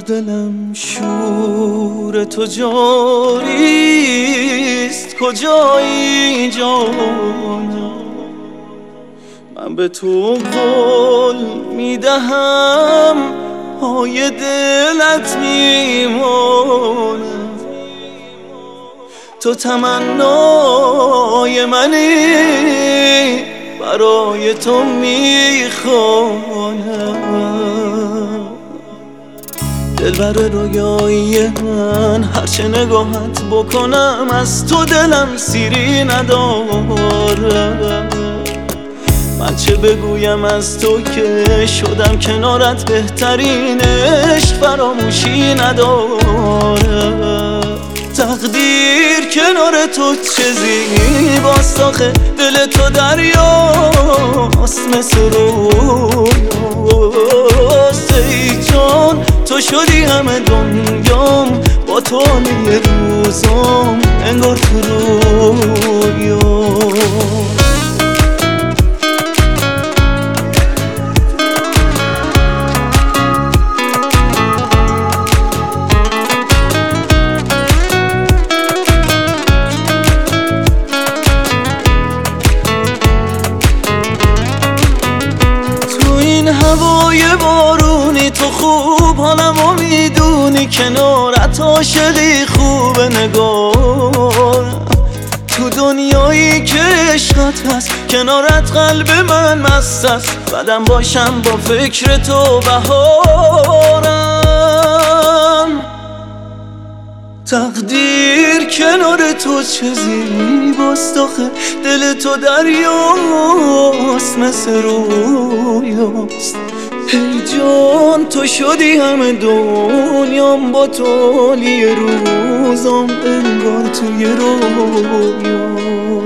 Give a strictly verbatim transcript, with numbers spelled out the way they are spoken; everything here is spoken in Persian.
دلم شور تو جاریست، کجایی جانم؟ من به تو قول میدهم پای دلت میمانم. تو تمنای منی، برای تو میخوانم. دلبر رویایی من، هرچه نگاهت بکنم از تو دلم سیری ندارم. من چه بگویم از تو که شدم کنارت، بهترین عشق فراموشی ندارم. تقدیر کنار تو چه زیباست آخه، دل تو دریاست مثل رویاست. ای جان تو شدی همه دنیام، با تو یه روزام انگار تو رویام. هوای بارونی تو خوب حالمو میدونی، کنارت عاشقی خوبه نگار. تو دنیایی که عشقت هست، کنارت قلب من مست است. بعدم باشم با فکر تو بهارم. تقدیر کنار تو چه زیباست آخه، دل تو دریاست مثل رویاست. ای جان تو شدی همه دنیام، با تو یه روزام انگار توی رویاست.